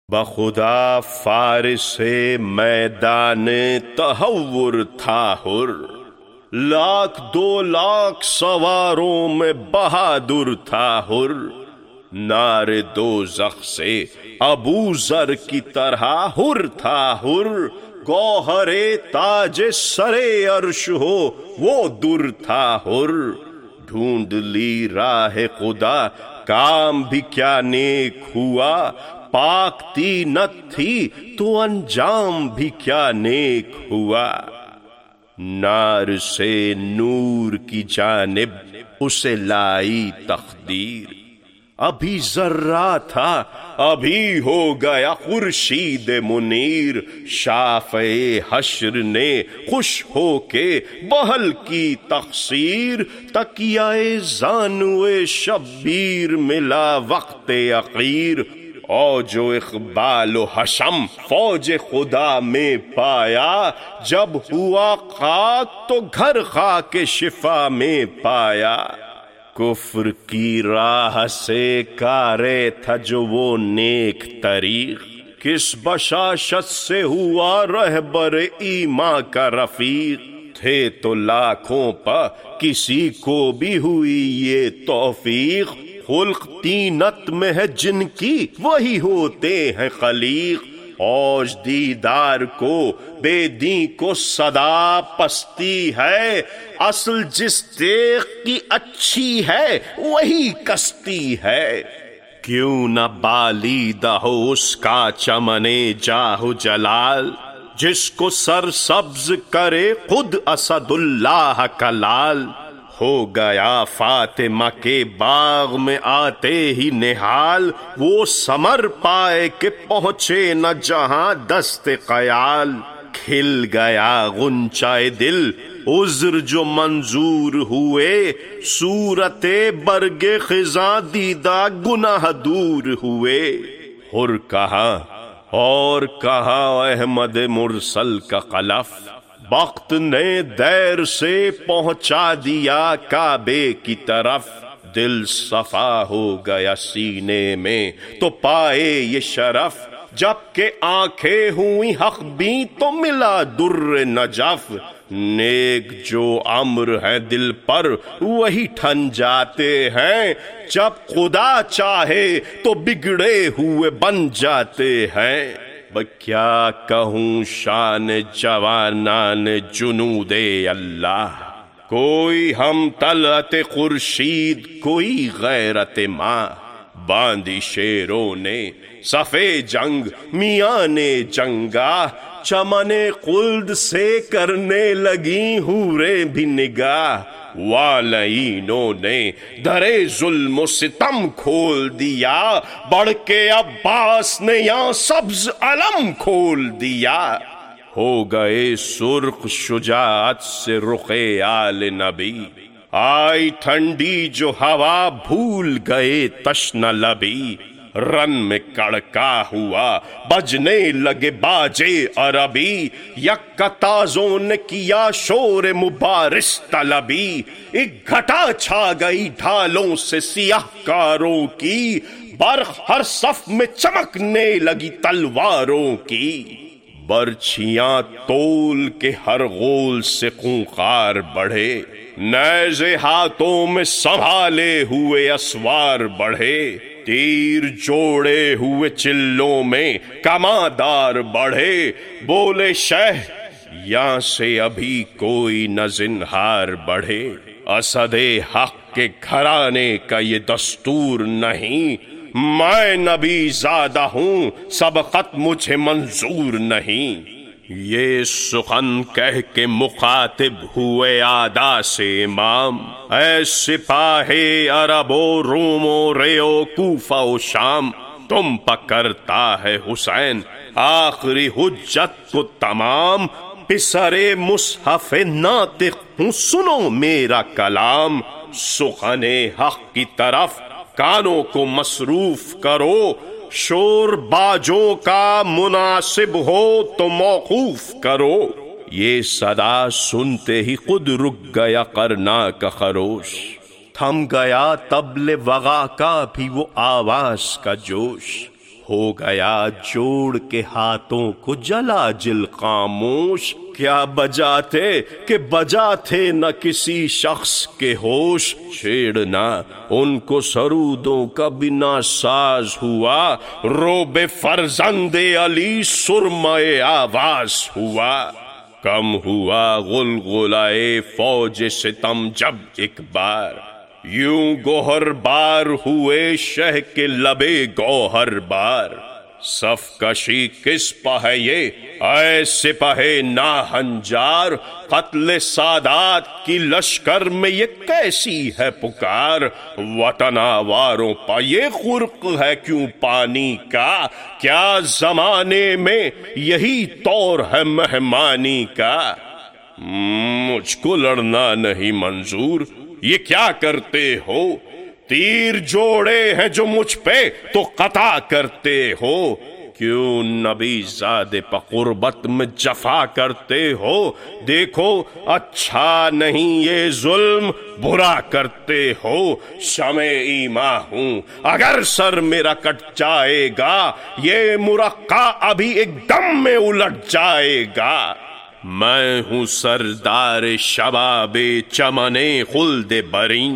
بخدا فارس میدان تہور تھا حر، 1,00,000 سواروں میں بہادر تھا حر، نار دوزخ سے ابو ذر کی طرح حر تھا حر، گوہر تاج سرے عرش ہو وہ در تھا حر، ڈھونڈ لی راہ خدا کام بھی کیا نیک ہوا، پاک تینت تھی تو انجام بھی کیا نیک ہوا، نار سے نور کی جانب اسے لائی تقدیر، ابھی ذرہ تھا ابھی ہو گیا خورشید منیر، شافع حشر نے خوش ہو کے بحل کی تقصیر، تکیہ زانوے شبیر ملا وقت اخیر، اوج و اقبال و حشم فوج خدا میں پایا، جب ہوا خاک تو گھر خاک شفا میں پایا، کفر کی راہ سے کارے تھا جو وہ نیک طریق، کس بشاشت سے ہوا رہبر ایمان کا رفیق، تھے تو لاکھوں پا کسی کو بھی ہوئی یہ توفیق، خلق تینت میں ہے جن کی وہی ہوتے ہیں خلیق، اوج دیدار کو بے دین کو صدا پستی ہے، اصل جس تیغ کی اچھی ہے وہی کستی ہے، کیوں نہ بالیدہ ہو اس کا چمنے جاہ و جلال، جس کو سر سبز کرے خود اسد اللہ کا لال، ہو گیا فاطمہ کے باغ میں آتے ہی نہال، وہ ثمر پائے کہ پہنچے نہ جہاں دست خیال، کھل گیا غنچۂ دل عذر جو منظور ہوئے، صورت برگ خزاں دیدہ گناہ دور ہوئے، حر کہاں اور کہاں احمد مرسل کا خلف، وقت نے دیر سے پہنچا دیا کعبے کی طرف، دل صفا ہو گیا سینے میں تو پائے یہ شرف، جب کہ آنکھیں ہوئی حق بھی تو ملا در نجف، نیک جو امر ہے دل پر وہی ٹھن جاتے ہیں، جب خدا چاہے تو بگڑے ہوئے بن جاتے ہیں، کیا کہوں شان جوانان جنود اللہ، کوئی ہم طلعت خورشید کوئی غیرت ماں، باندھی شیروں نے صفے جنگ میان جنگاہ، چمن خلد سے کرنے لگی حوریں بھی نگاہ، والعینوں نے درے ظلم و ستم کھول دیا، بڑھ کے عباس نے یہاں سبز علم کھول دیا، ہو گئے سرخ شجاعت سے رخ آل نبی، آئی ٹھنڈی جو ہوا بھول گئے تشنہ لبی، رن میں کڑکا ہوا بجنے لگے باجے عربی، یک تازوں نے کیا شور مبارس طلبی، ایک گھٹا چھا گئی ڈھالوں سے سیاہ کاروں کی، برق ہر صف میں چمکنے لگی تلواروں کی، برچھیاں تول کے ہر غول سے خونخوار بڑھے، نیزے ہاتھوں میں سنبھالے ہوئے اسوار بڑھے، تیر جوڑے ہوئے چلوں میں کماندار بڑھے، بولے شہ یہاں سے ابھی کوئی نہ زنہار بڑھے، اسد حق کے گھرانے کا یہ دستور نہیں، میں نبی زادہ ہوں سبقت مجھے منظور نہیں، یہ سخن کہہ کے مخاطب ہوئے آدھا سے امام، اے سپاہی عرب و روم و رے و کوفہ و شام، تم پکرتا ہے حسین آخری حجت کو تمام، پسرے مصحف ناطق ہوں سنو میرا کلام، سخن حق کی طرف کانوں کو مصروف کرو، شور باجوں کا مناسب ہو تو موقوف کرو، یہ صدا سنتے ہی خود رک گیا قرنا کا خروش، تھم گیا طبل وغا کا بھی وہ آواز کا جوش، ہو گیا جوڑ کے ہاتھوں کو جلا جل خاموش، کیا بجاتے کہ بجاتے نہ کسی شخص کے ہوش، چھیڑنا ان کو سرودوں کا بنا ساز ہوا، روب فرزند علی سرمۂ آواز ہوا، کم ہوا غلغلائے فوج ستم جب ایک بار، یوں گوہر بار ہوئے شہ کے لبے گوہر بار، صف کشی کس پہ ہے یہ اے سپہ ناہنجار، قتل سادات کی لشکر میں یہ کیسی ہے پکار، وطن آواروں پہ یہ خرق ہے کیوں پانی کا، کیا زمانے میں یہی طور ہے مہمانی کا، مجھ کو لڑنا نہیں منظور، یہ کیا کرتے ہو، تیر جوڑے ہیں جو مجھ پہ تو قطع کرتے ہو، کیوں نبی زادے پہ قربت میں جفا کرتے ہو، دیکھو اچھا نہیں یہ ظلم برا کرتے ہو، شمع ایماں ہوں اگر سر میرا کٹ جائے گا، یہ مرقع ابھی ایک دم میں الٹ جائے گا، میں ہوں سردار شباب چمنے خلد بری،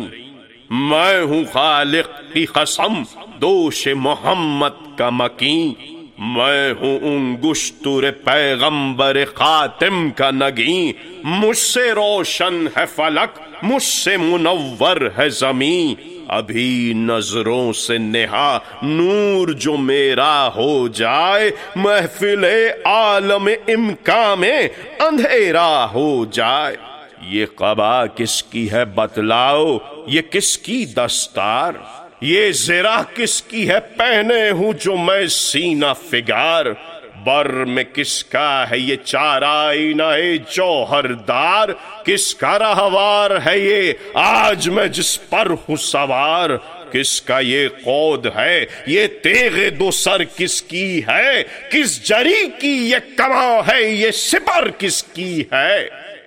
میں ہوں خالق کی قسم دوش محمد کا مکیں، میں ہوں انگشتر پیغمبر خاتم کا نگیں، مجھ سے روشن ہے فلک مجھ سے منور ہے زمین، ابھی نظروں سے نہا نور جو میرا ہو جائے، محفل عالم امکان میں اندھیرا ہو جائے، یہ قبا کس کی ہے بتلاؤ، یہ کس کی دستار، یہ زرہ کس کی ہے پہنے ہوں جو میں سینہ فگار، بر میں کس کا ہے یہ چارہ آئینہ جوہر دار، کس کا رہوار ہے یہ آج میں جس پر ہوں سوار، کس کا یہ قود ہے یہ تیغ دو سر کس کی ہے، کس جری کی یہ کماں ہے یہ سپر کس کی ہے،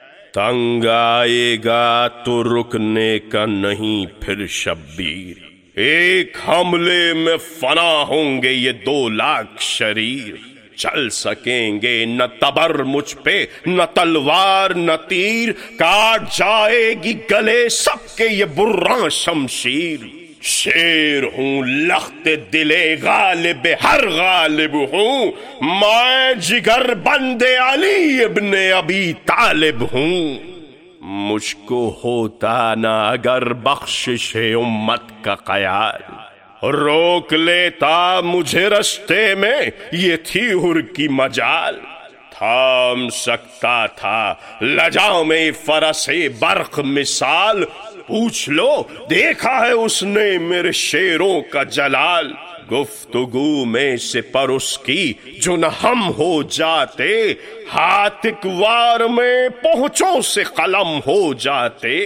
تنگ آئے گا تو رکنے کا نہیں پھر شبیر، ایک حملے میں فنا ہوں گے یہ 2,00,000 شریر، چل سکیں گے نہ تبر مجھ پہ نہ تلوار نہ تیر، کاٹ جائے گی گلے سب کے یہ براں شمشیر، شیر ہوں لخت دلے غالب ہر غالب ہوں، میں جگر بند علی ابن ابی طالب ہوں، مجھ کو ہوتا نہ اگر بخشش امت کا خیال، روک لیتا مجھے رستے میں یہ تھی حر کی مجال، تھام سکتا تھا لجام فرس برق مثال، پوچھ لو دیکھا ہے اس نے میرے شیروں کا جلال، گفتگو میں سے پر اس کی جو نہ ہم ہو جاتے، ہاتھ اکوار میں پہنچوں سے قلم ہو جاتے،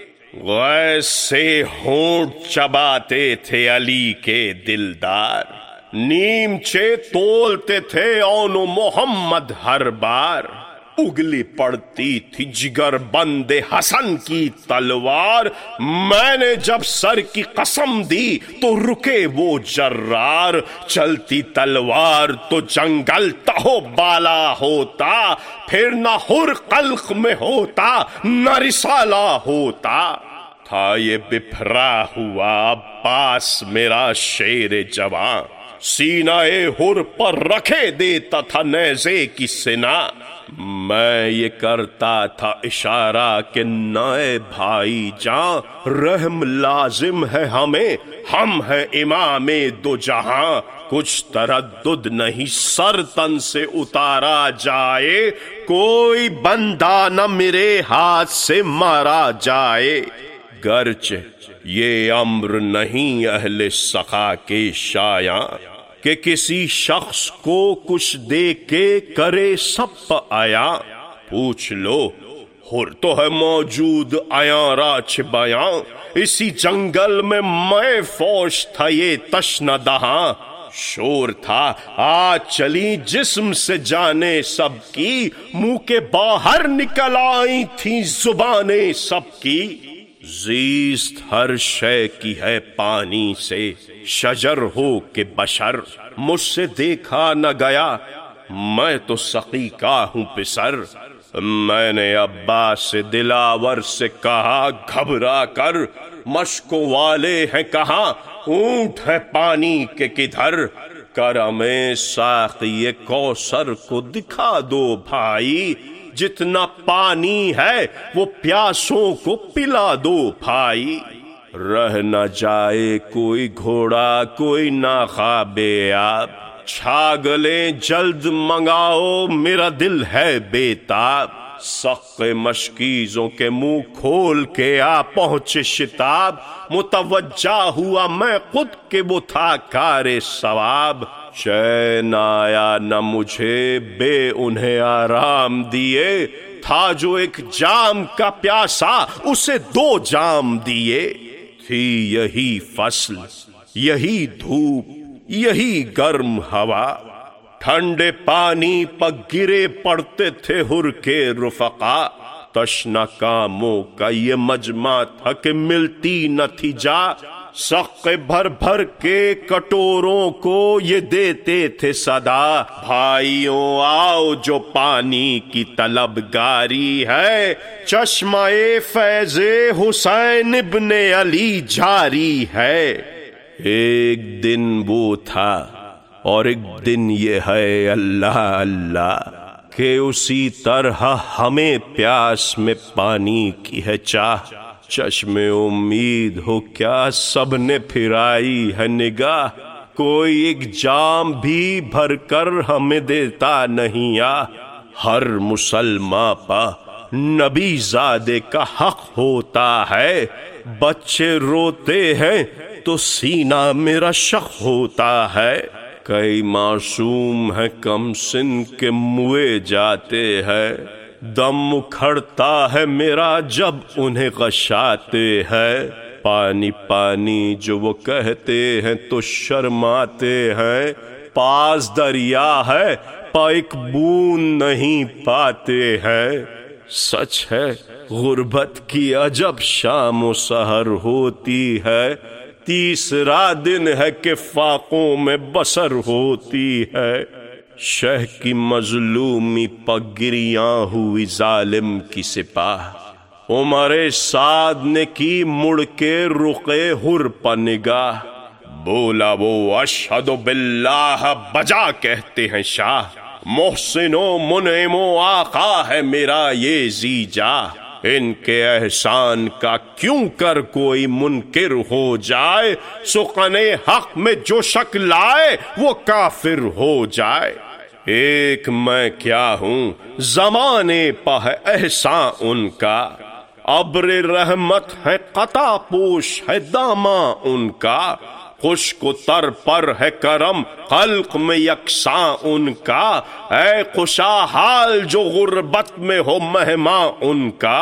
ویسے ہونٹ چباتے تھے علی کے دلدار، نیمچے تولتے تھے اون محمد ہر بار، اگلی پڑتی تھی جگر بند حسن کی تلوار، میں نے جب سر کی قسم دی تو رکے وہ جرار، چلتی تلوار تو جنگل تہو بالا ہوتا، پھر نہ حر قلق میں ہوتا نہ رسالہ ہوتا، تھا یہ بپھرا ہوا عباس میرا شیر جواں، سینہ حر پر رکھے دیتا تھا نیزے کی سنا، میں یہ کرتا تھا اشارہ کہ نئے بھائی جان، رحم لازم ہے ہمیں ہم ہے امام دو جہاں، کچھ تردد نہیں سر تن سے اتارا جائے، کوئی بندہ نہ میرے ہاتھ سے مارا جائے، گرچہ یہ امر نہیں اہل سخا کے شایاں کہ کسی شخص کو کچھ دے کے کرے سب آیا، پوچھ لو حر تو ہے موجود آیاں راچ بیاں، اسی جنگل میں فوج تھا یہ تشنہ دہاں، شور تھا آج چلی جسم سے جانے سب کی، منہ کے باہر نکل آئی تھی زبانیں سب کی، زیست ہر شے کی ہے پانی سے، شجر ہو کہ بشر، مجھ سے دیکھا نہ گیا، میں تو سقی کا ہوں پسر۔ میں نے عباس سے دلاور سے کہا گھبرا کر، مشکوں والے ہیں کہاں، اونٹ ہے پانی کے کدھر، کرم ساقی کوثر کو دکھا دو بھائی، جتنا پانی ہے وہ پیاسوں کو پلا دو بھائی۔ رہ نہ جائے کوئی گھوڑا کوئی ناقاب آب، چھاگلیں جلد منگاؤ میرا دل ہے بے تاب۔ سق مشکیزوں کے منہ کھول کے آ پہنچے شتاب، متوجہ ہوا میں خود کہ وہ تھا کار ثواب۔ چین آیا نہ مجھے بے انہیں آرام دیے، تھا جو ایک جام کا پیاسا اسے 2 جام دیے۔ تھی یہی فصل یہی دھوپ یہی گرم ہوا، ٹھنڈے پانی پر گرے پڑتے تھے حر کے رفقا۔ تشنہ کاموں کا یہ مجمع تھا کہ ملتی نہ تھی جا، سق بھر بھر کے کٹوروں کو یہ دیتے تھے صدا۔ بھائیوں آؤ جو پانی کی طلبگاری ہے، چشمہ فیض حسین ابن علی جاری ہے۔ ایک دن وہ تھا اور ایک دن یہ ہے اللہ اللہ، کہ اسی طرح ہمیں پیاس میں پانی کی ہے چاہ۔ چشم امید ہو کیا سب نے پھرائی ہے نگاہ، کوئی ایک جام بھی بھر کر ہمیں دیتا نہیں آ۔ ہر مسلمان پا نبی زادے کا حق ہوتا ہے، بچے روتے ہیں تو سینہ میرا شق ہوتا ہے۔ کئی معصوم ہیں کم سن کے موئے جاتے ہیں، دم اکھڑتا ہے میرا جب انہیں غشاتے ہیں۔ پانی پانی جو وہ کہتے ہیں تو شرماتے ہیں، پاس دریا ہے پا ایک بوند نہیں پاتے ہیں۔ سچ ہے غربت کی عجب شام و سحر ہوتی ہے، تیسرا دن ہے کہ فاقوں میں بسر ہوتی ہے۔ شہ کی مظلومی پگریاں ہوئی ظالم کی سپاہ، عمر سعد نے کی مڑ کے رقے حر پہ نگاہ۔ بولا وہ اشہد باللہ بجا کہتے ہیں شاہ، محسن و منعم و آقا ہے میرا یہ زیجا۔ ان کے احسان کا کیوں کر کوئی منکر ہو جائے، سخن حق میں جو شک لائے وہ کافر ہو جائے۔ ایک میں کیا ہوں زمانے پہ ہے احسان ان کا، ابر رحمت ہے قطع پوش ہے داماں ان کا۔ خشک و تر پر ہے کرم خلق میں یکساں ان کا، اے خوشا حال جو غربت میں ہو مہماں ان کا۔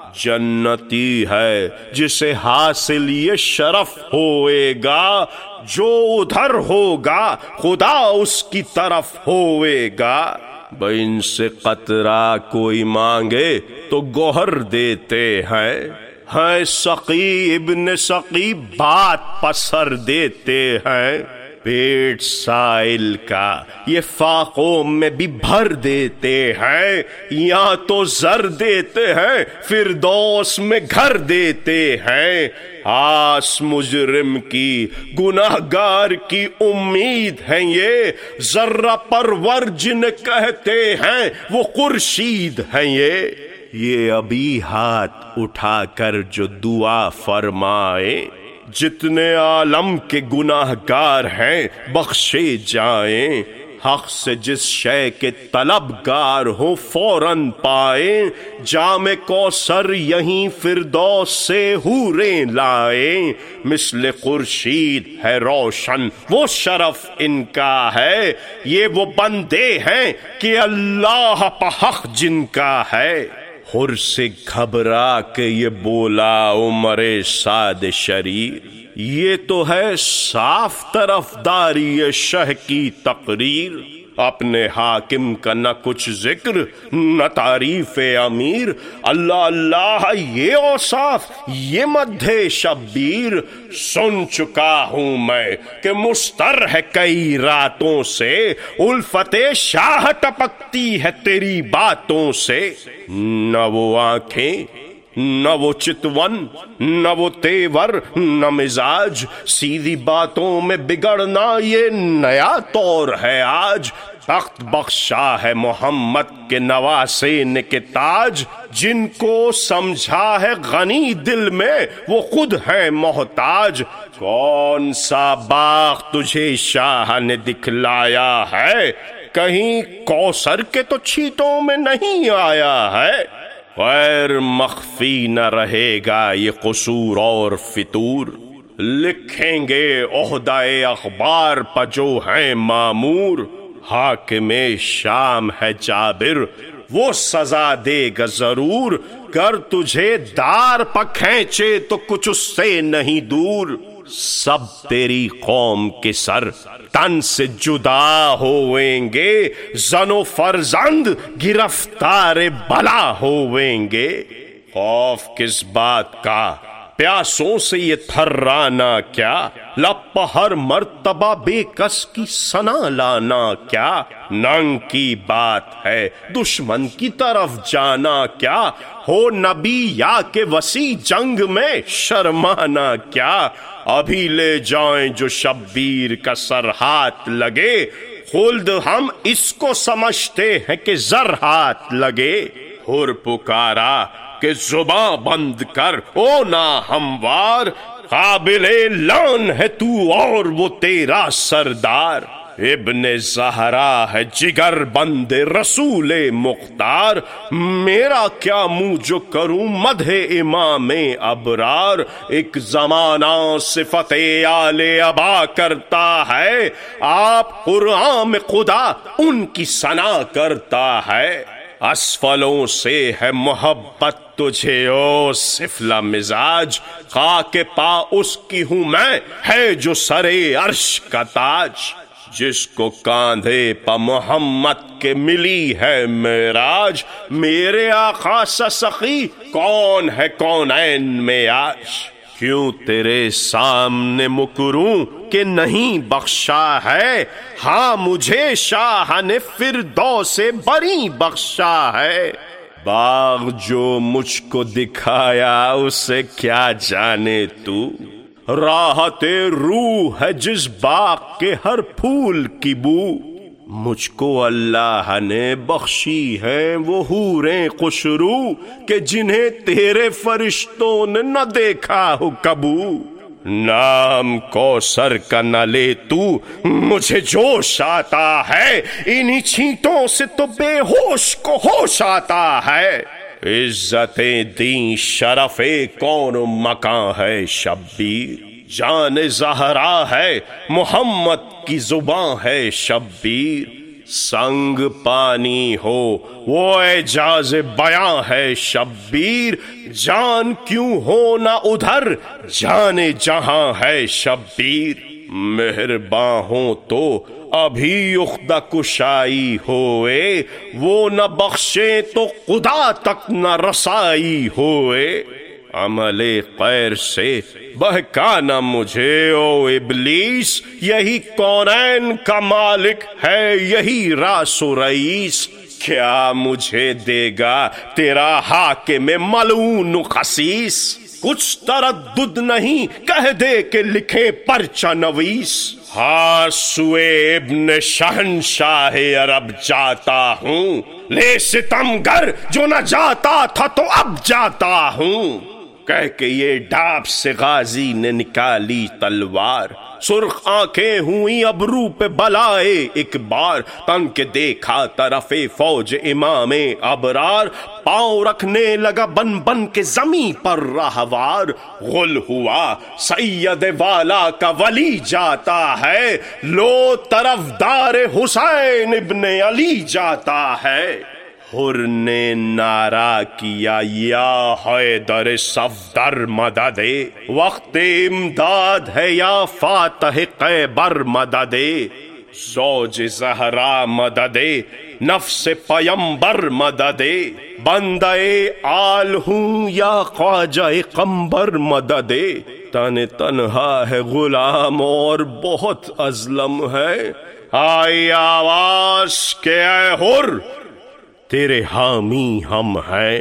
جنتی ہے جسے حاصل یہ شرف ہوئے گا، جو ادھر ہوگا خدا اس کی طرف ہوئے گا۔ ان سے قطرہ کوئی مانگے تو گوہر دیتے ہیں، ہے سقی ابن سقی بات پسر دیتے ہیں۔ پیٹ سائل کا یہ فاقوں میں بھی بھر دیتے ہیں، یا تو زر دیتے ہیں فردوس میں گھر دیتے ہیں۔ آس مجرم کی گناہگار کی امید ہے یہ، ذرہ پرور جنہیں کہتے ہیں وہ خورشید ہیں یہ ابھی ہاتھ اٹھا کر جو دعا فرمائے، جتنے عالم کے گناہگار ہیں بخشے جائیں۔ حق سے جس شے کے طلبگار ہو فوراً پائیں، جام کوثر یہیں فردوس سے حوریں لائیں۔ مثل خورشید ہے روشن وہ شرف ان کا ہے، یہ وہ بندے ہیں کہ اللہ پہ حق جن کا ہے۔ حر سے گھبرا کے یہ بولا عمر سعد شریر، یہ تو ہے صاف طرفداری شہ کی تقریر۔ اپنے حاکم کا نہ کچھ ذکر نہ تعریف امیر، اللہ اللہ یہ اوصاف یہ مدح شبیر۔ سن چکا ہوں میں کہ مستر ہے کئی راتوں سے، الفت شاہ ٹپکتی ہے تیری باتوں سے۔ نہ وہ آنکھیں نہ وہ چتون نہ وہ تیور نہ مزاج، سیدھی باتوں میں بگڑنا یہ نیا طور ہے آج۔ تخت بخشا ہے محمد کے نواسین کے تاج، جن کو سمجھا ہے غنی دل میں وہ خود ہے محتاج۔ کون سا باغ تجھے شاہ نے دکھلایا ہے، کہیں کوثر کے تو چھیٹوں میں نہیں آیا ہے۔ غیر مخفی نہ رہے گا یہ قصور اور فتور، لکھیں گے عہدہ اخبار پہ جو ہیں مامور۔ حاکم شام ہے جابر وہ سزا دے گا ضرور، گر تجھے دار پہ کھینچے تو کچھ اس سے نہیں دور۔ سب تیری قوم کے سر تن سے جدا ہوئیں گے، زن و فرزند گرفتار بلا ہوئیں گے۔ خوف کس بات کا پیاسوں سے یہ تھرانا کیا، لب ہر مرتبہ بے کس کی ثنا لانا کیا۔ ننگ کی بات ہے دشمن کی طرف جانا کیا، ہو نبی یا کہ وسیع جنگ میں شرمانا کیا۔ ابھی لے جائیں جو شبیر کا سر ہاتھ لگے، خلد ہم اس کو سمجھتے ہیں کہ زر ہاتھ لگے۔ حر پکارا کہ زباں بند کر او نا ہموار، قابل لعن ہے تو اور وہ تیرا سردار۔ ابن زہرا ہے جگر بند رسول مختار، میرا کیا منہ جو کروں مدح امام ابرار۔ ایک زمانہ صفت آل ابا کرتا ہے، آپ قرآن میں خدا ان کی ثنا کرتا ہے۔ اسفلوں سے ہے محبت تجھے او سفلا مزاج، خاک پا اس کی ہوں میں ہے جو سرے عرش کا تاج۔ جس کو کاندھے پا محمد کے ملی ہے معراج، میرے آقا سا سخی کون ہے کونین میں آج۔ کیوں تیرے سامنے مکروں کہ نہیں بخشا ہے، ہاں مجھے شاہ نے فردوس بری بخشا ہے۔ باغ جو مجھ کو دکھایا اسے کیا جانے تو، راحت روح ہے جس باغ کے ہر پھول کی بو۔ مجھ کو اللہ نے بخشی ہے وہ حوریں خوشرو، کہ جنہیں تیرے فرشتوں نے نہ دیکھا ہو کبو۔ نام کوثر کا نہ لے تو مجھے جوش آتا ہے، انہی چھینٹوں سے تو بے ہوش کو ہوش آتا ہے۔ عزتیں دیں شرف کون و مکان ہے شبیر، جان زہرا ہے محمد کی زباں ہے شبیر۔ سنگ پانی ہو وہ اعجاز بیاں ہے شبیر، جان کیوں ہو نہ ادھر جان جہاں ہے شبیر۔ مہرباں ہوں تو ابھی عقدہ کشائی ہوئے، وہ نہ بخشے تو خدا تک نہ رسائی ہوئے۔ عمل خیر سے بہکانا مجھے او ابلیس، یہی کونین کا مالک ہے یہی راس و رئیس۔ کیا مجھے دے گا تیرا حاکم ملعون و خسیس، کچھ تردد نہیں کہہ دے کہ لکھے پرچہ نویس۔ ہاں سوئے ابن شہنشاہ عرب جاتا ہوں، لے ستم گر جو نہ جاتا تھا تو اب جاتا ہوں۔ کہہ کے یہ ڈھاپ سے غازی نے نکالی تلوار، سرخ آنکھیں ہوئی ابرو پہ بلائے ایک بار۔ تن کے دیکھا طرف فوج امام ابرار، پاؤں رکھنے لگا بن بن کے زمیں پر راہوار۔ غل ہوا سید والا کا ولی جاتا ہے، لو طرفدار حسین ابن علی جاتا ہے۔ حر نے نعرہ کیا یا حیدر صفدر مدد، وقت امداد ہے یا فاتح خیبر مدد۔ زوج زہرا مددے نفس پیمبر مددے بندے آل ہوں یا خواجہ قمبر مددے تن تنہا ہے غلام اور بہت ازلم ہے آئی آواز کہ اے حر تیرے حامی ہم ہیں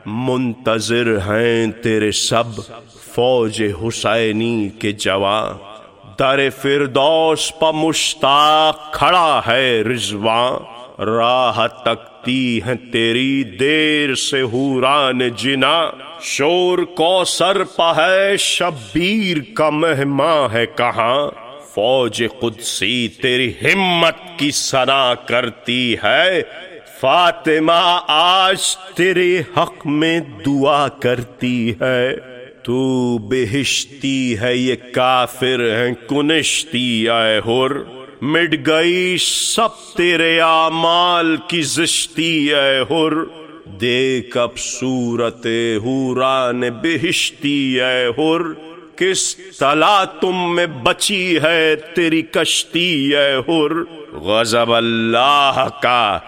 منتظر ہیں تیرے سب فوج حسینی کے جوان در فردوس پا مشتاق کھڑا ہے رضوان راہ تکتی ہیں تیری دیر سے حوران جنا شور کوثر پا ہے شبیر کا مہماں ہے کہاں فوج قدسی تیری ہمت کی ثنا کرتی ہے فاطمہ آج تیرے حق میں دعا کرتی ہے تو بہشتی ہے یہ کافر ہیں کنشتی اے حر مٹ گئی سب تیرے اعمال کی زشتی اے حر دیکھ اب صورت حوران بہشتی اے حر کس تلا تم میں بچی ہے تیری کشتی اے حر غضب اللہ کا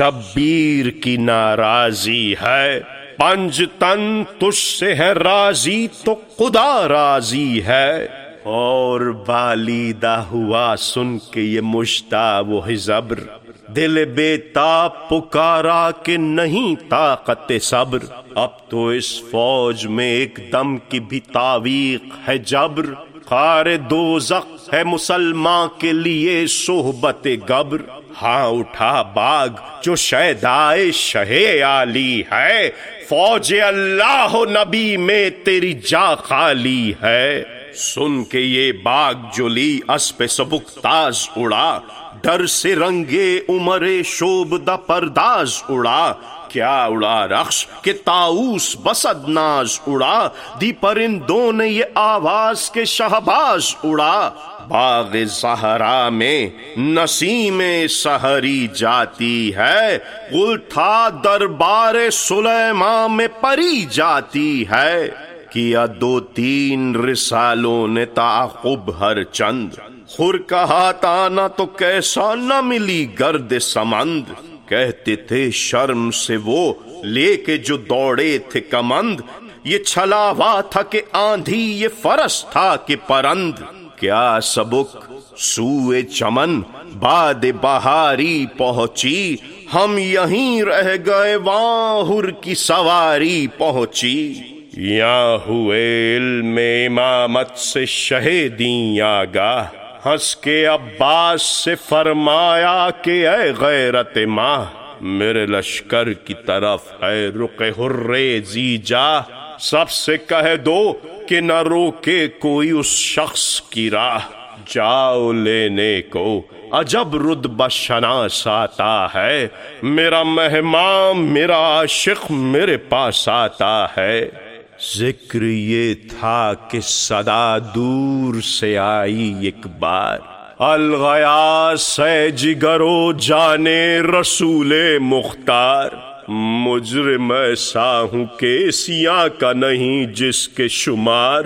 شبیر کی ناراضی ہے پنج تن تجھ سے ہے راضی تو خدا راضی ہے اور بالیدہ ہوا سن کے یہ مشتاق و زبر دل بے تاب پکارا کہ نہیں طاقت صبر اب تو اس فوج میں ایک دم کی بھی تعویق ہے جبر خار دوزخ ہے مسلمان کے لیے صحبت گبر ہاں اٹھا باغ جو شیدائے شہ عالی ہے فوج اللہ و نبی میں تیری جا خالی ہے سن کے یہ باغ جلی اسب سبک تاز اڑا ڈر سے رنگے عمر شوبدہ پرداز اڑا کیا اڑا رخش کہ طاؤس بسد ناز اڑا دی پرندوں نے یہ آواز کے شہباز اڑا باغ زہرا میں نسیم سحری جاتی ہے گل تھا دربار سلیمان میں پری جاتی ہے کیا دو تین رسالوں نے تعاقب ہر چند خور کہا تانا تو کیسا نہ ملی گرد سمند کہتے تھے شرم سے وہ لے کے جو دوڑے تھے کمند یہ چھلاوا تھا کہ آندھی یہ فرس تھا کہ پرند کیا سبک سوئے چمن باد بہاری پہنچی ہم یہیں رہ گئے وہاں حر کی سواری پہنچی یہاں ہوئے علم امامت سے شہیدیں آگاہ ہنس کے عباس سے فرمایا کہ اے غیرت ماہ میرے لشکر کی طرف ہے رخ حریزی جا سب سے کہہ دو کہ نہ روکے کوئی اس شخص کی راہ جاؤ لینے کو عجب رتبہ شناس آتا ہے میرا مہمان میرا عاشق میرے پاس آتا ہے ذکر یہ تھا کہ صدا دور سے آئی ایک بار الغیاث ہے جگر و جانے رسول مختار مجرم ایسا ہوں کہ سیاہ کا نہیں جس کے شمار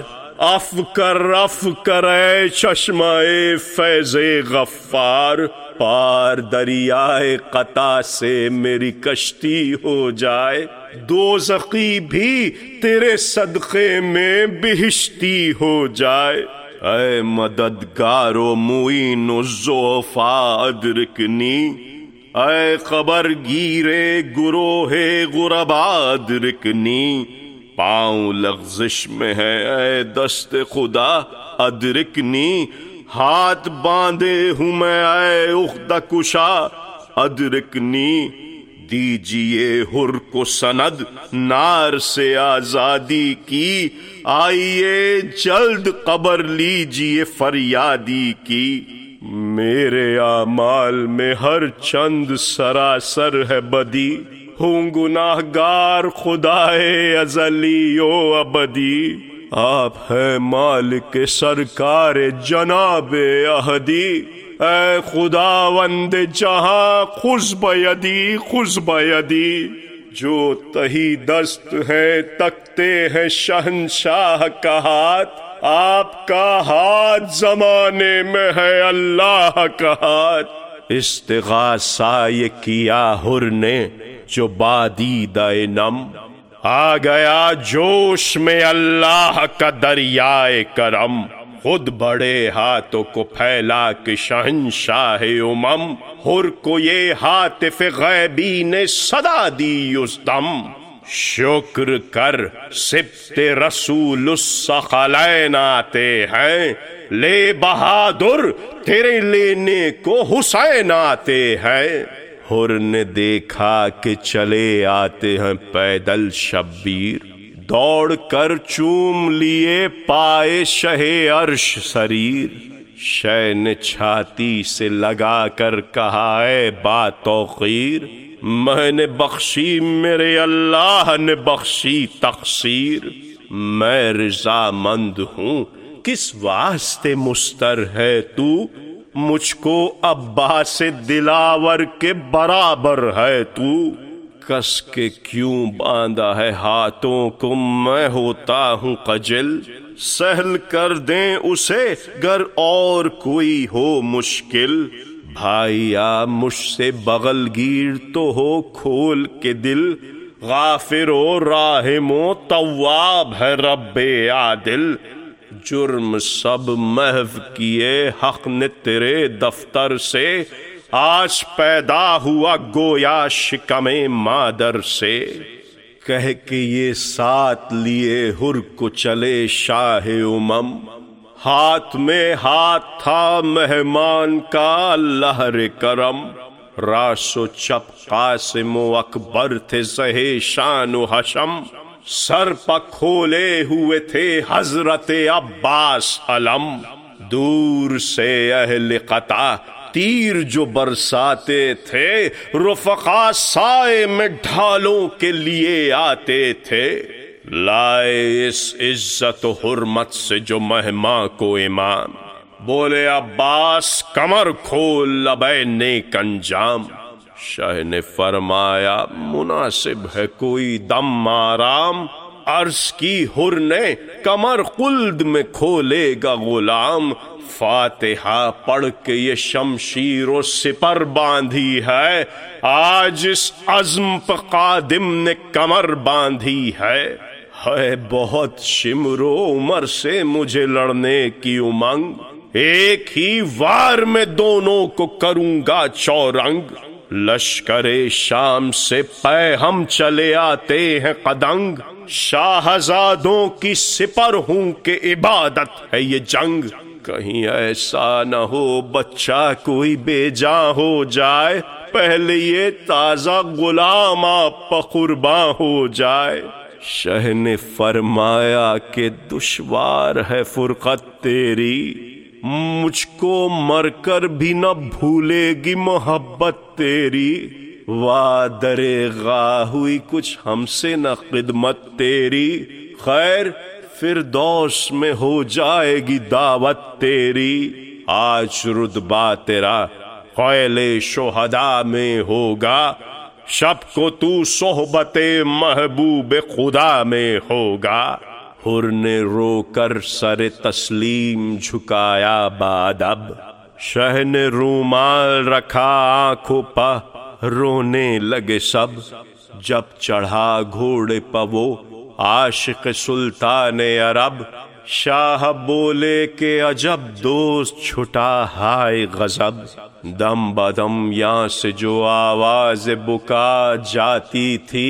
افکر اے چشمہ فیض غفار پار دریائے قطع سے میری کشتی ہو جائے دوزخی بھی تیرے صدقے میں بہشتی ہو جائے اے مددگار و معین الضعفاء ادرکنی اے خبر گیرے گروہ غربا ادرکنی پاؤں لغزش میں ہے اے دست خدا ادرکنی ہاتھ باندھے ہوں میں اے عقدہ کشا ادرکنی دیجئے حر کو سند نار سے آزادی کی آئیے جلد قبر لیجئے فریادی کی میرے اعمال میں ہر چند سراسر ہے بدی ہوں گناہگار خدائے ازلی و ابدی آپ ہے مالک سرکار جناب احدی اے خداوند جہاں خذ بیدی جو تہی دست ہے تکتے ہیں شہنشاہ کا ہاتھ آپ کا ہاتھ زمانے میں ہے اللہ کا ہاتھ۔ استغاثہ یہ کیا حر نے جو بادیدہ نم، آ گیا جوش میں اللہ کا دریائے کرم، خود بڑے ہاتھوں کو پھیلا کے شہنشاہ امم، حر کو یہ ہاتف غیبی نے صدا دی اس دم، شکر کر سبت رسول الثقلین آتے ہیں، لے بہادر تیرے لینے کو حسین آتے ہیں۔ حر نے دیکھا کہ چلے آتے ہیں پیدل شبیر، دوڑ کر چوم لیے پائے شہ عرش سریر، شہ نے چھاتی سے لگا کر کہا اے با توقیر، میں نے بخشی میرے اللہ نے بخشی تقصیر، میں رضا مند ہوں کس واسطے مستر ہے تو، مجھ کو عباس دلاور کے برابر ہے تو، کس کے کیوں باندھا ہے ہاتھوں کو میں ہوتا ہوں خجل، سہل کر دیں اسے گر اور کوئی ہو مشکل، بھائی آ مجھ سے بغل گیر تو ہو کھول کے دل، غافر و راحم و تواب ہے رب عادل، جرم سب محو کیے حق نے تیرے دفتر سے، آج پیدا ہوا گویا شکم مادر سے، کہہ کے یہ ساتھ لیے حر کو چلے شاہ امم، ہاتھ میں ہاتھ تھا مہمان کا لہر کرم، راس و چپ قاسم و اکبر تھے زہے شان و حشم، سر پہ کھولے ہوئے تھے حضرت عباس علم، دور سے اہل قطع تیر جو برساتے تھے، رفقا سائے میں ڈھالوں کے لیے آتے تھے، لائے اس عزت و حرمت سے جو مہماں کو امام، بولے عباس کمر کھول لبے نیک انجام، شاہ نے فرمایا مناسب ہے کوئی دم آرام، عرض کی حر نے کمر خلد میں کھولے گا غلام، فاتحہ پڑھ کے یہ شمشیر و سپر باندھی ہے، آج اس عزم پہ قادم نے کمر باندھی ہے بہت شمر و عمر سے مجھے لڑنے کی امنگ، ایک ہی وار میں دونوں کو کروں گا چورنگ، لشکر شام سے پے ہم چلے آتے ہیں قدنگ، شاہزادوں کی سپر ہوں کہ عبادت ہے یہ جنگ، کہیں ایسا نہ ہو بچہ کوئی بے جاں ہو جائے، پہلے یہ تازہ غلام آپ پہ قرباں ہو جائے، شاہ نے فرمایا کہ دشوار ہے فرقت تیری، مجھ کو مر کر بھی نہ بھولے گی محبت تیری، وادر غاہ ہوئی کچھ ہم سے نہ خدمت تیری، خیر فردوس میں ہو جائے گی دعوت تیری، آج رتبہ تیرا خیل شہداء میں ہوگا، شب کو تو صحبت محبوب خدا میں ہوگا، حر نے رو کر سر تسلیم جھکایا بادب، شاہ نے رومال رکھا آنکھوں پہ رونے لگے سب، جب چڑھا گھوڑے پہ وہ عاشق سلطان عرب، شاہ بولے کہ عجب دوست چھٹا ہائے غضب، دم بدم یہاں سے جو آواز بکا جاتی تھی،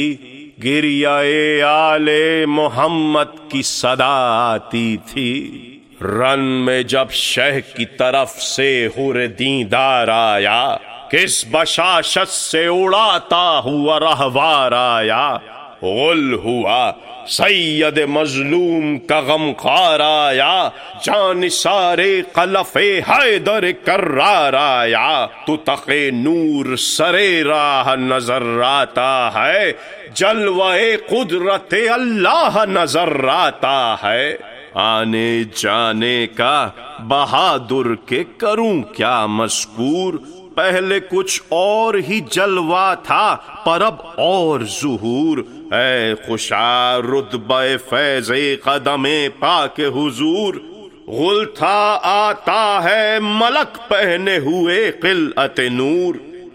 گریہ آل محمد کی صدا آتی تھی، رن میں جب شہ کی طرف سے حر دیندار آیا، کس بشاشت سے اڑاتا ہوا رہوار آیا، غل ہوا سید مظلوم کا غمخوار آیا، جانثارِ قلف حیدر کرار آیا، تو تقِ نور سرے راہ نظر آتا ہے، جلوہ قدرت اللہ نظر آتا ہے، آنے جانے کا بہادر کے کروں کیا مذکور، پہلے کچھ اور ہی جلوہ تھا پر اب اور ظہور، اے خوشا رتبہ فیض قدم پاک حضور، غل تھا آتا ہے ملک پہنے ہوئے قلعت نور،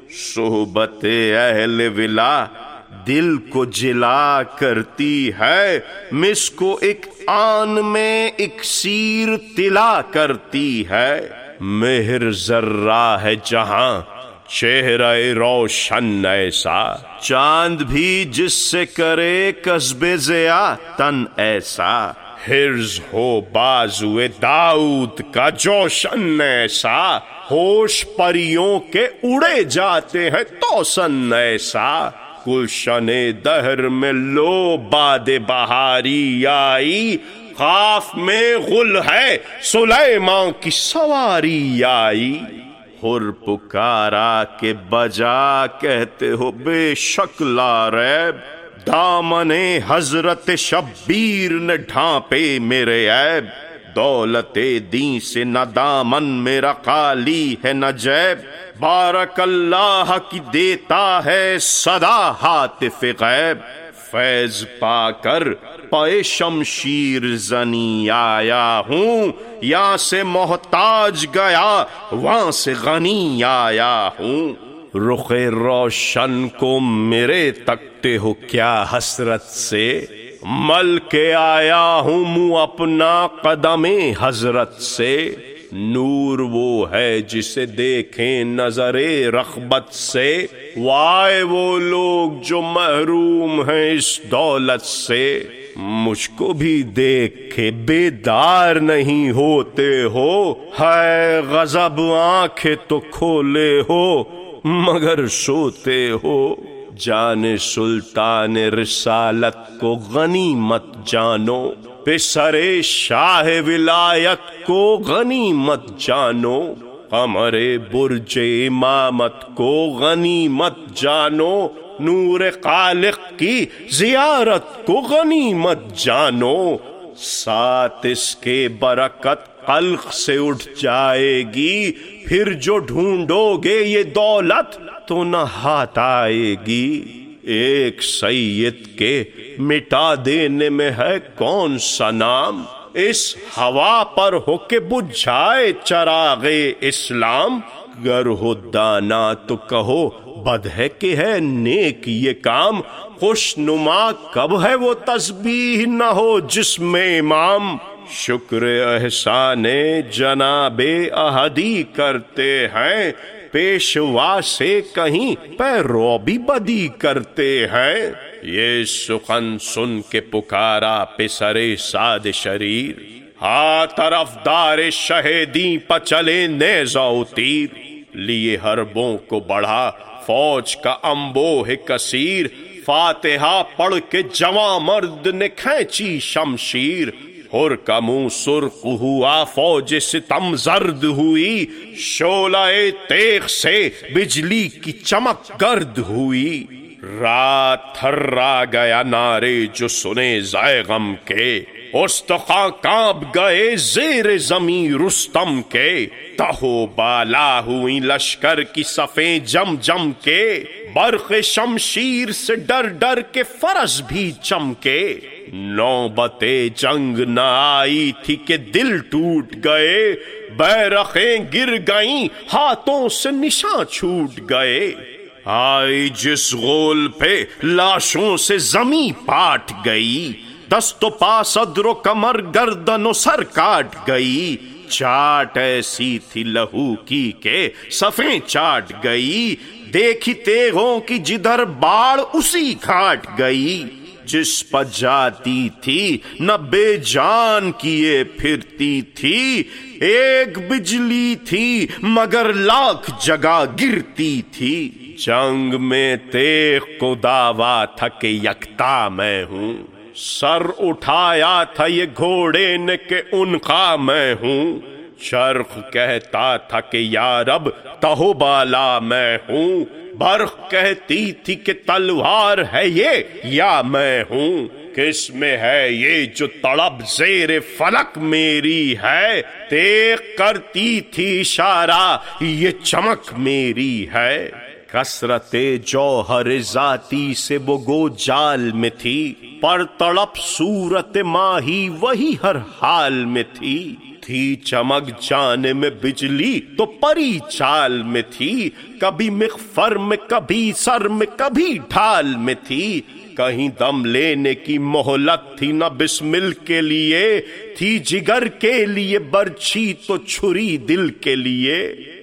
صحبت اہل ولا دل کو جلا کرتی ہے، مس کو ایک آن میں اکسیر تلا کرتی ہے، مہر ذرہ ہے جہاں چہرہ روشن ایسا، چاند بھی جس سے کرے قصب ضیا تن ایسا، حرز ہو بازوئے داؤد کا جوشن ایسا، ہوش پریوں کے اڑے جاتے ہیں توسن ایسا، گلشن دہر میں لو باد بہاری آئی، قاف میں غل ہے سلیمان کی سواری آئی، حر پکارا کہ بجا کہتے ہو بے شک لا ریب، دامن حضرت شبیر نے ڈھانپے میرے عیب، دولت دین سے نہ دامن میرا خالی ہے نہ جیب، بارک اللہ کی دیتا ہے صدا ہاتف غیب، فیض پا کر پے شمشیر زنی آیا ہوں، یہاں سے محتاج گیا وہاں سے غنی آیا ہوں، رخ روشن کو میرے تکتے ہو کیا حسرت سے، مل کے آیا ہوں منہ اپنا قدم حضرت سے، نور وہ ہے جسے دیکھیں نظر رغبت سے، وائے وہ لوگ جو محروم ہیں اس دولت سے، مجھ کو بھی دیکھے بیدار نہیں ہوتے ہو، ہے غضب آنکھیں تو کھولے ہو مگر سوتے ہو، جان سلطان رسالت کو غنیمت جانو، پسر شاہ ولایت کو غنیمت جانو، قمر برج امامت کو غنیمت جانو، نور خالق کی زیارت کو غنیمت جانو، ساتھ اس کے برکت قلق سے اٹھ جائے گی، پھر جو ڈھونڈو گے یہ دولت تو نہ ہاتھ آئے گی، ایک سید کے مٹا دینے میں ہے کون سا نام، اس ہوا پر ہو کے بجھ جائے چراغ اسلام، گر ہو دانا تو کہو بد ہے کہ ہے نیک یہ کام، خوش نما کب ہے وہ تسبیح نہ ہو جس میں امام، شکر احسان جناب احدی کرتے ہیں، پیشوا سے کہیں پیروی بدی کرتے ہیں، یہ سخن سن کے پکارا پسر سعد شریر، ہاں طرف دار شہیدی پہ چلے نیزہ و تیر، لیے حربوں کو بڑھا فوج کا انبوہ کثیر، فاتحہ پڑھ کے جواں مرد نے کھینچی شمشیر، حر کا منہ سرخ ہوا فوج ستم زرد ہوئی، شعلہ تیغ سے بجلی کی چمک گرد ہوئی، رات تھرا گیا نعرے جو سنے ذائے غم کے، استخوان کانپ گئے زیر زمین رستم کے، تہو بالا ہوئی لشکر کی صفیں جم جم کے، برق شمشیر سے ڈر ڈر کے فرس بھی چمکے، نوبت جنگ نہ آئی تھی کہ دل ٹوٹ گئے، بیرقیں گر گئیں ہاتھوں سے نشاں چھوٹ گئے، آئی جس غول پہ لاشوں سے زمیں پاٹ گئی، دست و پا صدر و کمر گردن و سر کاٹ گئی، چاٹ ایسی تھی لہو کی کہ صفیں چاٹ گئی، دیکھی تیغوں کی جدھر باڑ اسی گھاٹ گئی، جس پر جاتی تھی نہ بے جان کیے پھرتی تھی، ایک بجلی تھی مگر لاکھ جگہ گرتی تھی، جنگ میں تیغ کو دعویٰ تھا کہ یکتا میں ہوں، سر اٹھایا تھا یہ گھوڑے نے کہ عنقا میں ہوں، چرخ کہتا تھا کہ یا رب تہو بالا میں ہوں، برق کہتی تھی کہ تلوار ہے یہ یا میں ہوں، کس میں ہے یہ جو تڑپ زیر فلک میری ہے، تیغ کرتی تھی اشارہ یہ چمک میری ہے، کثرت جوہر ذاتی سے وہ گو جال میں تھی، پر تڑپ صورت ماہی وہی ہر حال میں تھی چمک جانے میں بجلی تو پری چال میں تھی، کبھی مغفر میں کبھی سر میں کبھی ڈھال میں تھی، کہیں دم لینے کی مہلت تھی نہ بسمل کے لیے، تھی جگر کے لیے برچھی تو چھری دل کے لیے،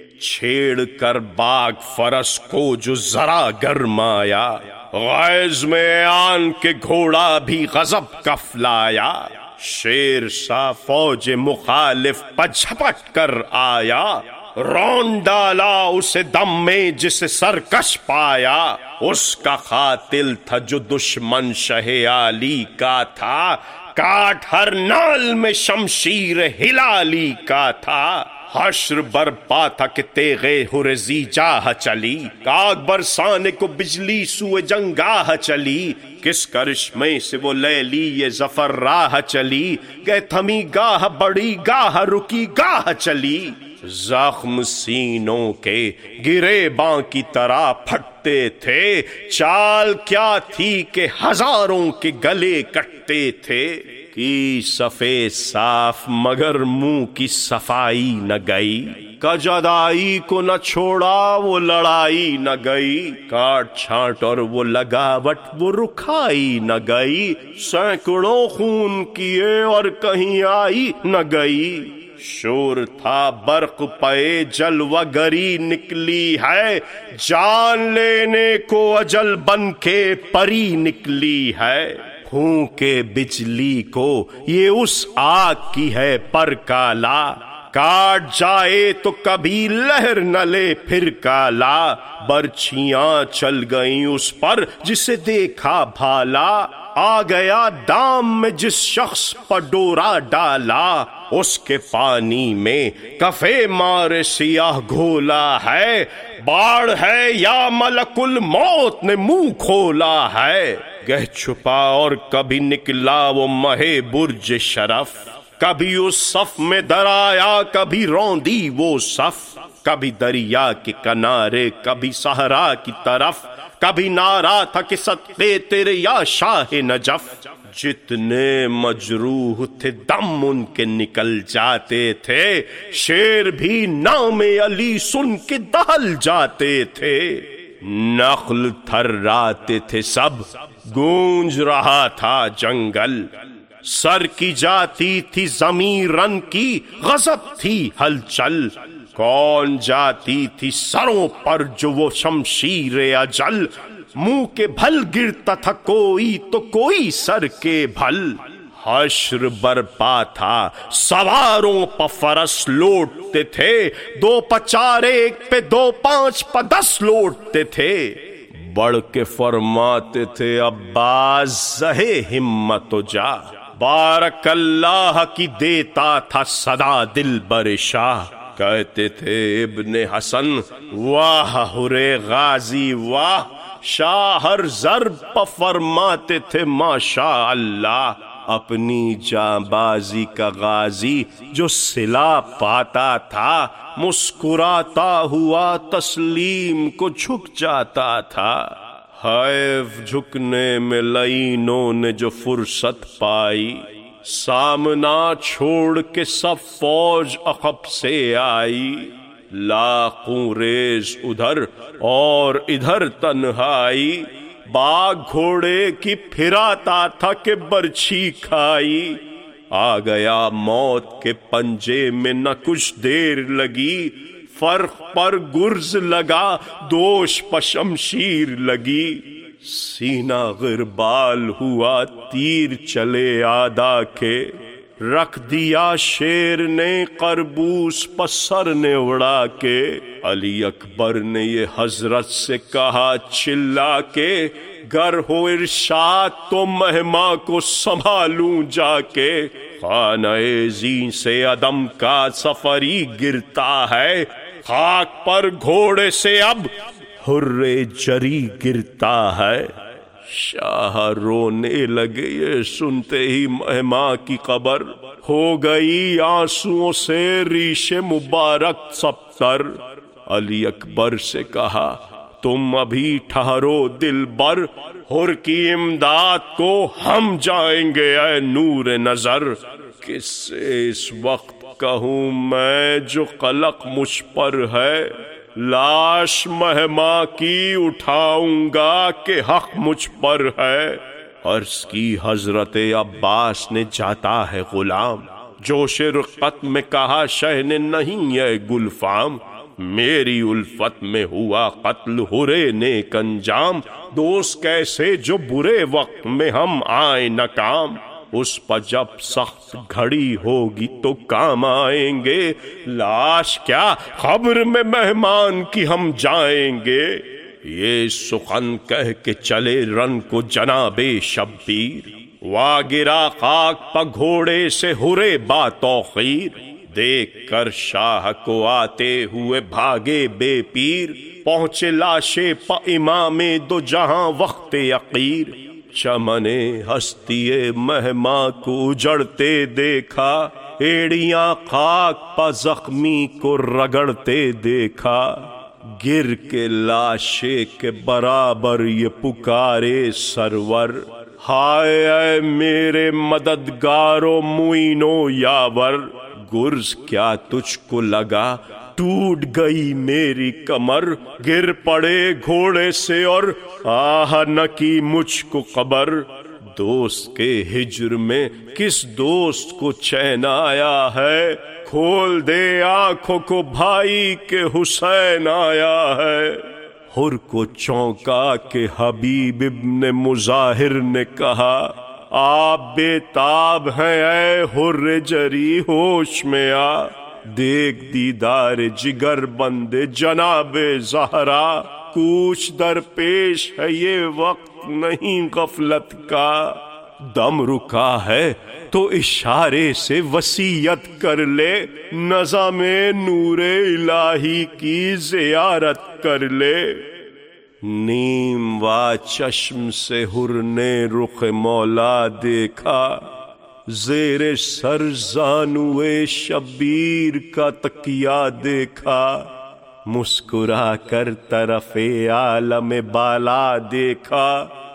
چھیڑ کر باغ فرس کو جو ذرا گرمایا، غیظ میں آن کے گھوڑا بھی غضب کفلایا، شیر سا فوج مخالف پر جھپٹ کر آیا، رون ڈالا اسے دم میں جسے سرکش پایا، اس کا قاتل تھا جو دشمن شہ عالی کا تھا، کاٹ ہر نال میں شمشیر ہلالی کا تھا، حشر برپا تھا کہ تیغے ہرزی جاہ چلی، کاغ برسانے کو بجلی سوئے جنگاہ چلی، کس کرشمے سے وہ لیلی یہ ظفر راہ چلی، کہ تھمی گاہ بڑی گاہ رکی گاہ چلی، زخم سینوں کے گرے باں کی طرح پھٹتے تھے، چال کیا تھی کہ ہزاروں کے گلے کٹتے تھے، کی صفے صاف مگر منہ کی صفائی نہ گئی، کجدائی کو نہ چھوڑا وہ لڑائی نہ گئی، کاٹ چھانٹ اور وہ لگاوٹ وہ رکھائی نہ گئی، سینکڑوں خون کیے اور کہیں آئی نہ گئی، شور تھا برق پے جلوہ گری نکلی ہے، جان لینے کو اجل بن کے پری نکلی ہے، پھونکے بجلی کو یہ اس آگ کی ہے پر کالا، کاٹ جائے تو کبھی لہر نہ لے پھر کالا، برچھیاں چل گئیں اس پر جسے دیکھا بھالا، آ گیا دام میں جس شخص پر ڈورا ڈالا، اس کے پانی میں کفے مار سیاہ گھولا ہے، باڑ ہے یا ملک الموت نے منہ کھولا ہے، گہ چھپا اور کبھی نکلا وہ مہے برج شرف، کبھی اس صف میں درایا کبھی روندی وہ صف، کبھی دریا کے کنارے کبھی صحرا کی طرف، کبھی نعرہ تھا کہ صدقے تیرے یا شاہ نجف، جتنے مجروح تھے دم ان کے نکل جاتے تھے، شیر بھی نام علی سن کے دہل جاتے تھے، نخل تھراتے تھے سب گونج رہا تھا جنگل، سر کی جاتی تھی زمین رن کی غضب تھی ہلچل، کون جاتی تھی سروں پر جو وہ شمشیر اجل، منہ کے بھل گرتا تھا کوئی تو کوئی سر کے بھل، حشر برپا تھا سواروں پہ فرس لوٹتے تھے، 2 پہ 4 1 پہ 2 5 پہ 10 لوٹتے تھے، بڑھ کے فرماتے تھے عباس زہے ہمت و جا، بارک اللہ کی دیتا تھا صدا دل بر شاہ، کہتے تھے ابن حسن واہ ہرے غازی واہ، شاہ ہر ضرب پہ فرماتے تھے ماشاء اللہ، اپنی جاں بازی کا غازی جو صلہ پاتا تھا، مسکراتا ہوا تسلیم کو جھک جاتا تھا، حیف جھکنے میں لعینوں نے جو فرصت پائی، سامنا چھوڑ کے سب فوج عقب سے آئی، لاکھوں ریز ادھر اور ادھر تنہائی، باغ گھوڑے کی پھراتا تھا کہ برچھی کھائی، آ گیا موت کے پنجے میں نہ کچھ دیر لگی، فرق پر گرز لگا دوش پر شمشیر لگی، سینہ غربال ہوا تیر چلے آدھا کے، رکھ دیا شیر نے قربوس پر سر نے اڑا کے، علی اکبر نے یہ حضرت سے کہا چلا کے، گر ہو ارشاد تو مہما کو سنبھالوں جا کے، خانہ زین سے عدم کا سفری گرتا ہے، خاک پر گھوڑے سے اب حرے جری گرتا ہے، شاہ رونے لگے یہ سنتے ہی مہما کی قبر، ہو گئی آنسوؤں سے ریش مبارک سب تر، علی اکبر سے کہا تم ابھی ٹھہرو دل بر، حر کی امداد کو ہم جائیں گے اے نور نظر۔ کس سے اس وقت کہوں میں جو قلق مجھ پر ہے، لاش مہماں کی اٹھاؤں گا کہ حق مجھ پر ہے۔ عرض کی حضرت عباس نے جاتا ہے غلام، جوش رقت میں کہا شہ نے نہیں اے گلفام، میری الفت میں ہوا قتل حرے نیک انجام، دوست کیسے جو برے وقت میں ہم آئیں ناکام، اس پر جب سخت گھڑی ہوگی تو کام آئیں گے، لاش کیا قبر میں مہمان کی ہم جائیں گے۔ یہ سخن کہہ کے چلے رن کو جناب شبیر، وا گرا خاک پا گھوڑے سے حرے با توقیر، دیکھ کر شاہ کو آتے ہوئے بھاگے بے پیر، پہنچے لاشے پا امام دو جہاں وقت عقیر، چمن ہستی مہماں کو اجڑتے دیکھا، ایڑیاں خاک پا زخمی کو رگڑتے دیکھا، گر کے لاشے کے برابر یہ پکارے سرور، ہائے اے میرے مددگارو معینو یاور، گرز کیا تجھ کو لگا ٹوٹ گئی میری کمر، گر پڑے گھوڑے سے اور آہ نہ کی مجھ کو خبر، دوست کے ہجر میں کس دوست کو چین آیا ہے، کھول دے آنکھوں کو بھائی کے حسین آیا ہے۔ حر کو چونکا کہ حبیب ابن مظاہر نے کہا، آپ بے تاب ہیں اے حر جری ہوش میں آ، دیکھ دیدار جگر بند جناب زہرا، کوچ در پیش ہے یہ وقت نہیں غفلت کا، دم رکا ہے تو اشارے سے وصیت کر لے، نظم نور الہی کی زیارت کر لے۔ نیم وا چشم سے حر نے رخ مولا دیکھا، زیر سر زانوئے شبیر کا تکیہ دیکھا، مسکرا کر طرف عالم بالا دیکھا،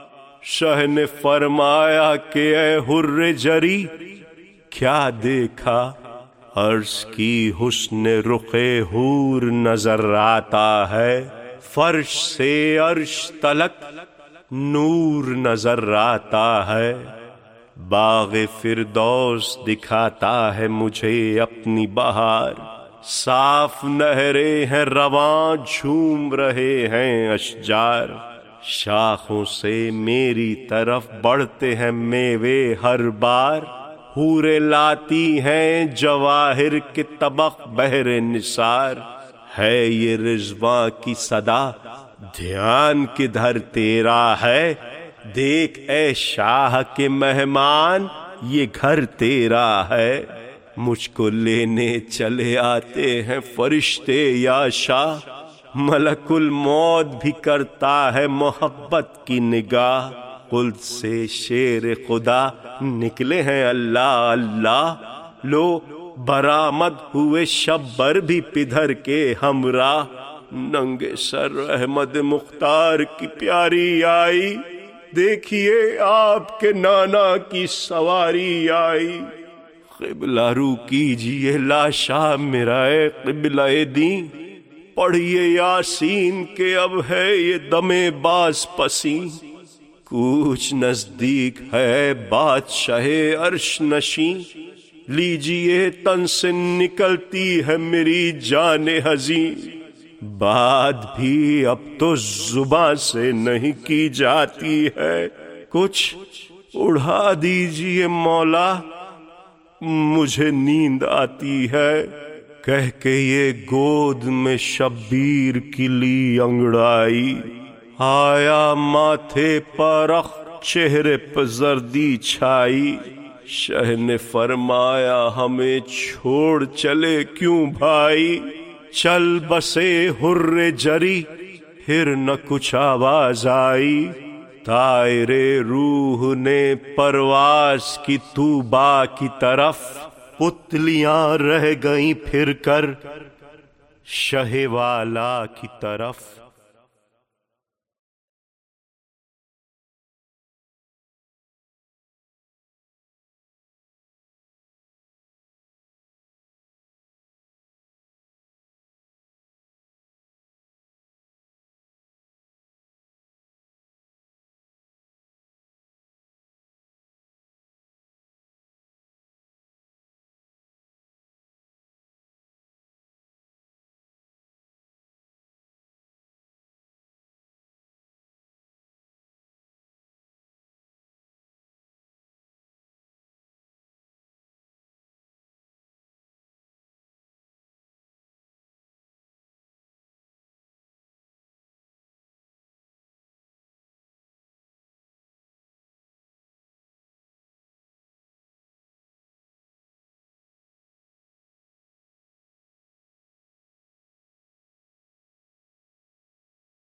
شاہ نے فرمایا کہ اے حر جری کیا دیکھا، عرض کی حسن رخ حور نظر آتا ہے، فرش سے عرش تلک نور نظر آتا ہے، باغ فردوس دکھاتا ہے مجھے اپنی بہار، صاف نہریں ہیں رواں جھوم رہے ہیں اشجار، شاخوں سے میری طرف بڑھتے ہیں میوے ہر بار، حوریں لاتی ہیں جواہر کے طبق بہر نثار، ہے یہ رضواں کی صدا دھیان کدھر تیرا ہے، دیکھ اے شاہ کے مہمان یہ گھر تیرا ہے، مجھ کو لینے چلے آتے ہیں فرشتے یا شاہ، ملک الموت بھی کرتا ہے محبت کی نگاہ، قدس سے شیر خدا نکلے ہیں اللہ اللہ، لو برآمد ہوئے شبر بھی پدھر کے ہمراہ، ننگے سر احمد مختار کی پیاری آئی، دیکھیے آپ کے نانا کی سواری آئی، قبلہ رو کیجئے لاشا میرا اے قبلہ دین، پڑھیے یاسین کہ اب ہے یہ دم باز پسین، کوچ نزدیک ہے بادشاہ عرش نشین، لیجئے تن سے نکلتی ہے میری جان حزین، بات بھی اب تو زباں سے نہیں کی جاتی ہے، کچھ اڑا دیجئے مولا مجھے نیند آتی ہے، کہہ کے یہ گود میں شبیر کی لی انگڑائی، آیا ماتھے پر رخ چہرے پر زردی چھائی، شاہ نے فرمایا ہمیں چھوڑ چلے کیوں بھائی، چل بسے حر جری پھر نہ کچھ آواز آئی، طائر روح نے پرواز کی طوبا کی طرف، پتلیاں رہ گئیں پھر کر شہ والا کی طرف۔